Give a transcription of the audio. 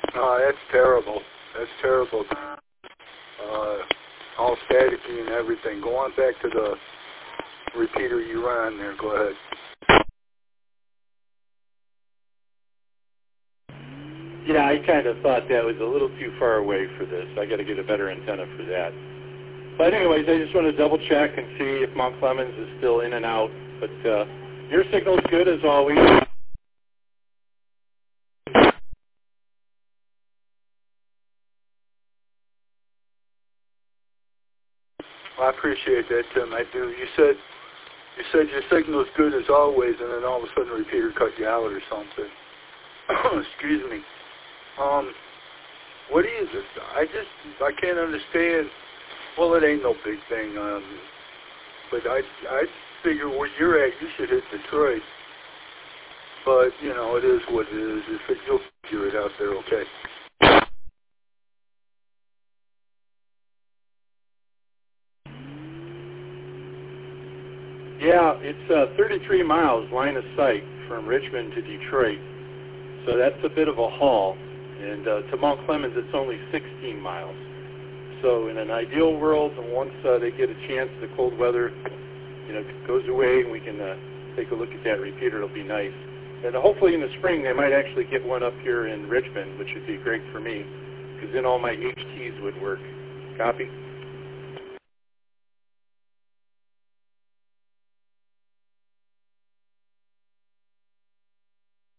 That's terrible. That's terrible. All staticky and everything. Go on back to the repeater you were on there. Go ahead. Yeah, I kind of thought that was a little too far away for this. I got to get a better antenna for that. But anyways, I just want to double check and see if Mount Clemens is still in and out. But your signal's good as always. Well, I appreciate that, Tim. I do. You said your signal's good as always, and then all of a sudden the repeater cut you out or something. Excuse me. What is it? I can't understand. Well, it ain't no big thing. But I figure where you're at, you should hit Detroit. But, you know, it is what it is. You'll figure it out there, okay? Yeah, it's 33 miles line of sight from Richmond to Detroit. So that's a bit of a haul. And to Mount Clemens, it's only 16 miles. So in an ideal world, once they get a chance, the cold weather, you know, goes away and we can take a look at that repeater, it'll be nice. And hopefully in the spring, they might actually get one up here in Richmond, which would be great for me, because then all my HTs would work. Copy?